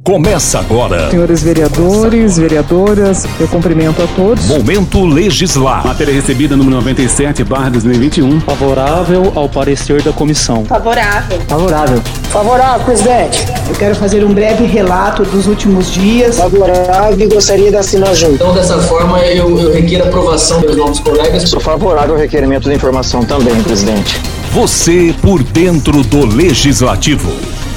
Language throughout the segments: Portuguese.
Começa agora. Senhores vereadores, vereadoras, eu cumprimento a todos. Momento Legislar. Matéria recebida número 97/2021. Favorável ao parecer da comissão. Favorável. Favorável. Favorável, presidente. Eu quero fazer um breve relato dos últimos dias. Favorável e gostaria de assinar junto. Então, dessa forma, eu requiro aprovação pelos novos colegas. Sou favorável ao requerimento de informação também, presidente. Você por dentro do Legislativo.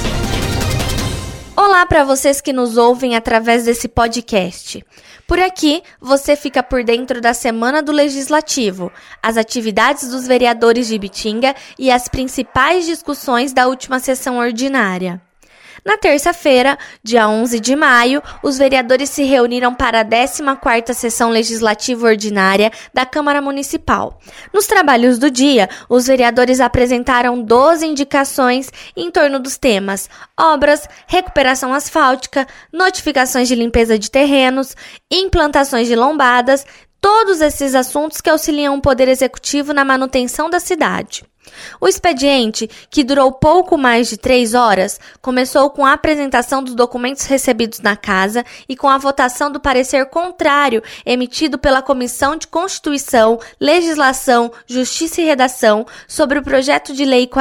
Olá para vocês que nos ouvem através desse podcast. Por aqui, você fica por dentro da Semana do Legislativo, as atividades dos vereadores de Ibitinga e as principais discussões da última sessão ordinária. Na terça-feira, dia 11 de maio, os vereadores se reuniram para a 14ª Sessão Legislativa Ordinária da Câmara Municipal. Nos trabalhos do dia, os vereadores apresentaram 12 indicações em torno dos temas obras, recuperação asfáltica, notificações de limpeza de terrenos, implantações de lombadas, todos esses assuntos que auxiliam o Poder Executivo na manutenção da cidade. O expediente, que durou pouco mais de 3 horas, começou com a apresentação dos documentos recebidos na casa e com a votação do parecer contrário emitido pela Comissão de Constituição, Legislação, Justiça e Redação sobre o projeto de lei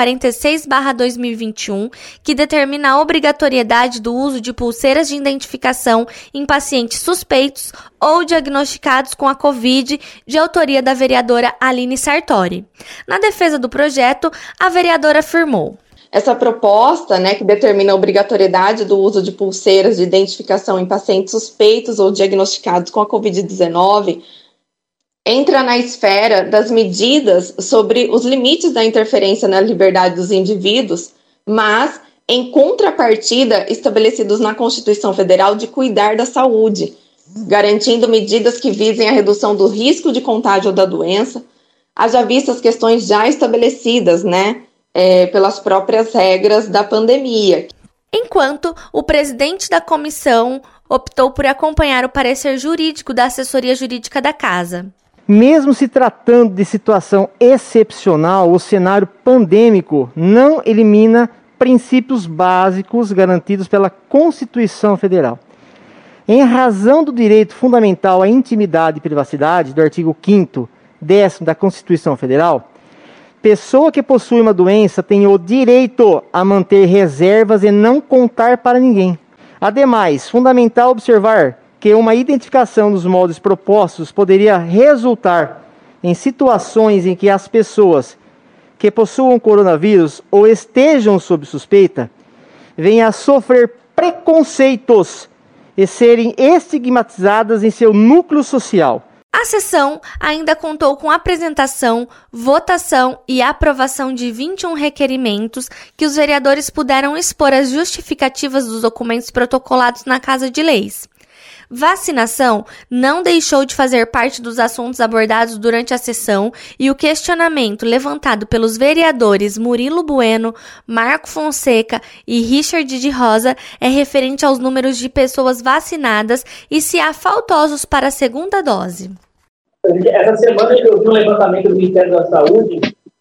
46/2021, que determina a obrigatoriedade do uso de pulseiras de identificação em pacientes suspeitos ou diagnosticados com a Covid, de autoria da vereadora Aline Sartori. Na defesa do projeto, a vereadora afirmou: essa proposta, que determina a obrigatoriedade do uso de pulseiras de identificação em pacientes suspeitos ou diagnosticados com a Covid-19, entra na esfera das medidas sobre os limites da interferência na liberdade dos indivíduos, mas em contrapartida estabelecidos na Constituição Federal de cuidar da saúde, garantindo medidas que visem a redução do risco de contágio da doença, haja vista as questões já estabelecidas, pelas próprias regras da pandemia. Enquanto o presidente da comissão optou por acompanhar o parecer jurídico da assessoria jurídica da casa. Mesmo se tratando de situação excepcional, o cenário pandêmico não elimina princípios básicos garantidos pela Constituição Federal. Em razão do direito fundamental à intimidade e privacidade, do artigo 5º, 10º da Constituição Federal, pessoa que possui uma doença tem o direito a manter reservas e não contar para ninguém. Ademais, fundamental observar que uma identificação dos moldes propostos poderia resultar em situações em que as pessoas que possuam coronavírus ou estejam sob suspeita venham a sofrer preconceitos e serem estigmatizadas em seu núcleo social. A sessão ainda contou com apresentação, votação e aprovação de 21 requerimentos que os vereadores puderam expor as justificativas dos documentos protocolados na Casa de Leis. Vacinação não deixou de fazer parte dos assuntos abordados durante a sessão e o questionamento levantado pelos vereadores Murilo Bueno, Marco Fonseca e Richard de Rosa é referente aos números de pessoas vacinadas e se há faltosos para a segunda dose. Essa semana eu vi um levantamento do Ministério da Saúde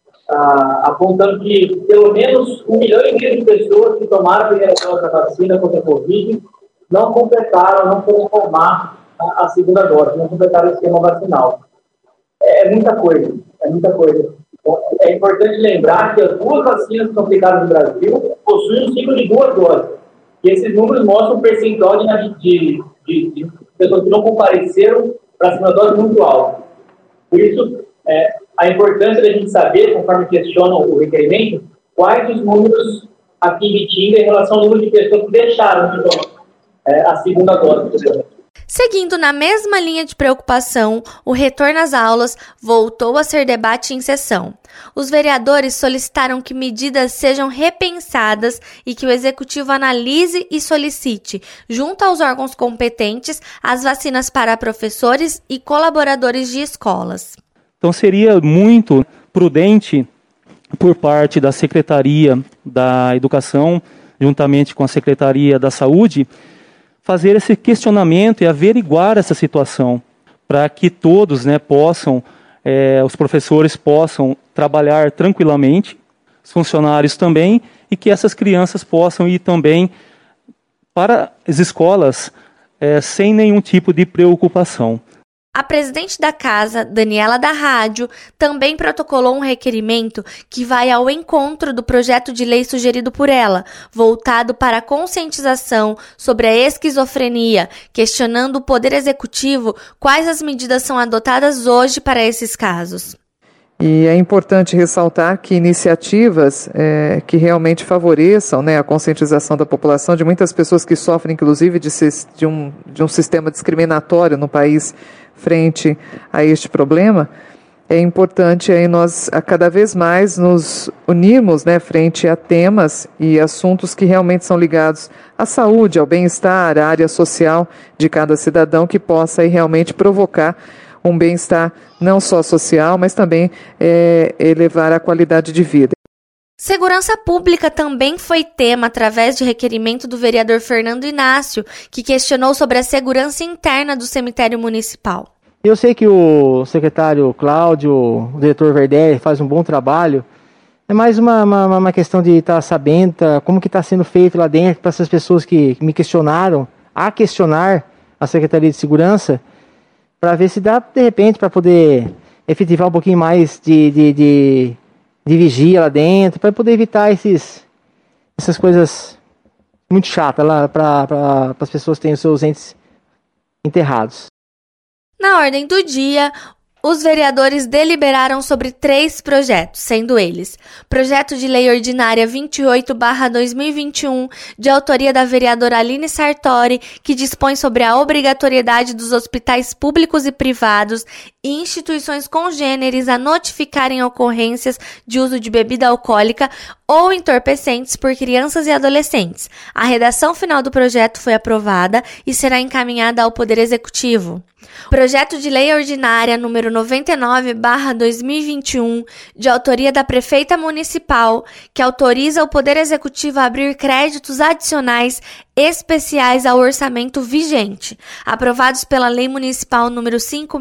apontando que pelo menos 1,5 milhão de pessoas que tomaram a primeira dose da vacina contra a Covid não completaram, não foram tomar a segunda dose, não completaram o esquema vacinal. É muita coisa, é muita coisa. Então, é importante lembrar que as 2 vacinas que são aplicadas no Brasil possuem um ciclo de 2 doses. E esses números mostram um percentual de pessoas que não compareceram para a segunda dose muito alto. Por isso, a importância da gente saber, conforme questionam o requerimento, quais os números aqui em Ibitinga em relação ao número de pessoas que deixaram de tomar a segunda dose. Seguindo na mesma linha de preocupação, o retorno às aulas voltou a ser debate em sessão. Os vereadores solicitaram que medidas sejam repensadas e que o Executivo analise e solicite, junto aos órgãos competentes, as vacinas para professores e colaboradores de escolas. Então seria muito prudente por parte da Secretaria da Educação, juntamente com a Secretaria da Saúde, fazer esse questionamento e averiguar essa situação, para que todos possam, os professores possam trabalhar tranquilamente, os funcionários também, e que essas crianças possam ir também para as escolas sem nenhum tipo de preocupação. A presidente da casa, Daniela da Rádio, também protocolou um requerimento que vai ao encontro do projeto de lei sugerido por ela, voltado para a conscientização sobre a esquizofrenia, questionando o Poder Executivo quais as medidas são adotadas hoje para esses casos. E é importante ressaltar que iniciativas que realmente favoreçam, né, a conscientização da população, de muitas pessoas que sofrem, inclusive, de um sistema discriminatório no país frente a este problema, é importante aí nós cada vez mais nos unirmos, né, frente a temas e assuntos que realmente são ligados à saúde, ao bem-estar, à área social de cada cidadão, que possa aí realmente provocar um bem-estar não só social, mas também elevar a qualidade de vida. Segurança Pública também foi tema através de requerimento do vereador Fernando Inácio, que questionou sobre a segurança interna do cemitério municipal. Eu sei que o secretário Cláudio, o diretor Verdelli faz um bom trabalho. É mais uma questão de estar sabendo como que está sendo feito lá dentro, para essas pessoas que me questionaram, a questionar a Secretaria de Segurança, para ver se dá, de repente, para poder efetivar um pouquinho mais de vigia lá dentro, para poder evitar essas coisas muito chatas lá para as pessoas que têm os seus entes enterrados. Na ordem do dia, os vereadores deliberaram sobre 3 projetos, sendo eles: Projeto de Lei Ordinária 28/2021, de autoria da vereadora Aline Sartori, que dispõe sobre a obrigatoriedade dos hospitais públicos e privados e instituições congêneres a notificarem ocorrências de uso de bebida alcoólica ou entorpecentes por crianças e adolescentes. A redação final do projeto foi aprovada e será encaminhada ao Poder Executivo. Projeto de Lei Ordinária número 99/2021, de autoria da Prefeita Municipal, que autoriza o Poder Executivo a abrir créditos adicionais especiais ao orçamento vigente, aprovados pela Lei Municipal número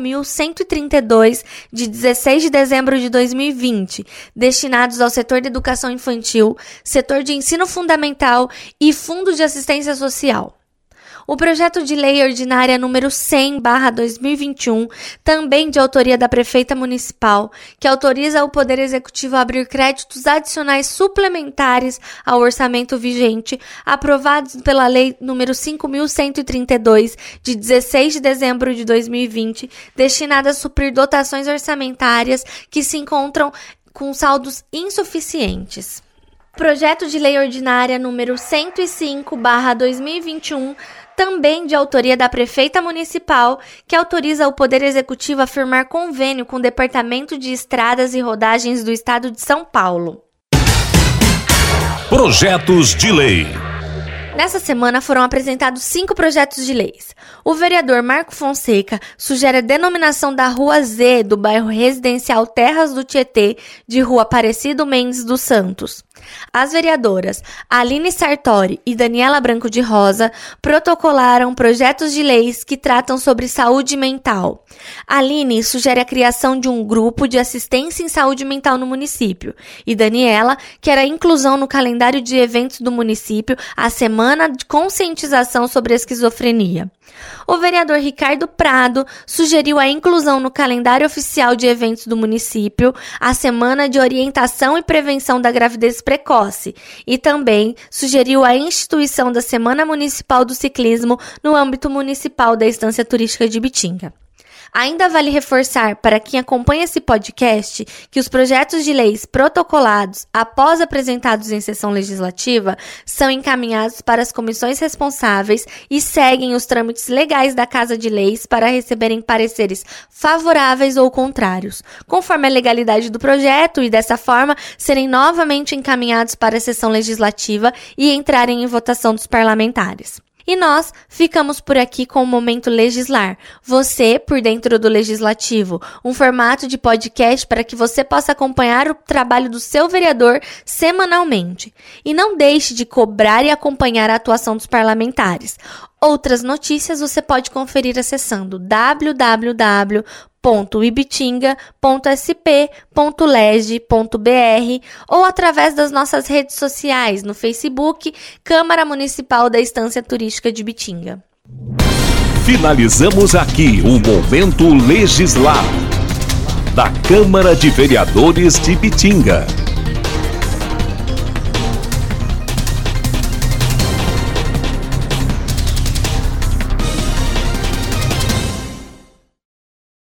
5.132, de 16 de dezembro de 2020, destinados ao setor de educação infantil, setor de ensino fundamental e Fundo de Assistência Social. O projeto de lei ordinária número 100/2021, também de autoria da Prefeita Municipal, que autoriza o Poder Executivo a abrir créditos adicionais suplementares ao orçamento vigente, aprovados pela Lei número 5.132, de 16 de dezembro de 2020, destinada a suprir dotações orçamentárias que se encontram com saldos insuficientes. Projeto de lei ordinária número 105/2021, também de autoria da Prefeita Municipal, que autoriza o Poder Executivo a firmar convênio com o Departamento de Estradas e Rodagens do Estado de São Paulo. Projetos de lei. Nessa semana foram apresentados 5 projetos de leis. O vereador Marco Fonseca sugere a denominação da Rua Z do bairro residencial Terras do Tietê de Rua Aparecido Mendes dos Santos. As vereadoras Aline Sartori e Daniela Branco de Rosa protocolaram projetos de leis que tratam sobre saúde mental. Aline sugere a criação de um grupo de assistência em saúde mental no município e Daniela quer a inclusão no calendário de eventos do município a Semana de Conscientização sobre a Esquizofrenia. O vereador Ricardo Prado sugeriu a inclusão no calendário oficial de eventos do município a Semana de Orientação e Prevenção da Gravidez Precoce e também sugeriu a instituição da Semana Municipal do Ciclismo no âmbito municipal da Estância Turística de Ibitinga. Ainda vale reforçar para quem acompanha esse podcast que os projetos de leis protocolados após apresentados em sessão legislativa são encaminhados para as comissões responsáveis e seguem os trâmites legais da Casa de Leis para receberem pareceres favoráveis ou contrários, conforme a legalidade do projeto e dessa forma serem novamente encaminhados para a sessão legislativa e entrarem em votação dos parlamentares. E nós ficamos por aqui com o Momento Legislar. Você por dentro do Legislativo, um formato de podcast para que você possa acompanhar o trabalho do seu vereador semanalmente. E não deixe de cobrar e acompanhar a atuação dos parlamentares. Outras notícias você pode conferir acessando www.legislativo.com.br. www.ibitinga.sp.leg.br ou através das nossas redes sociais no Facebook Câmara Municipal da Estância Turística de Ibitinga. Finalizamos aqui o Momento Legislar da Câmara de Vereadores de Ibitinga.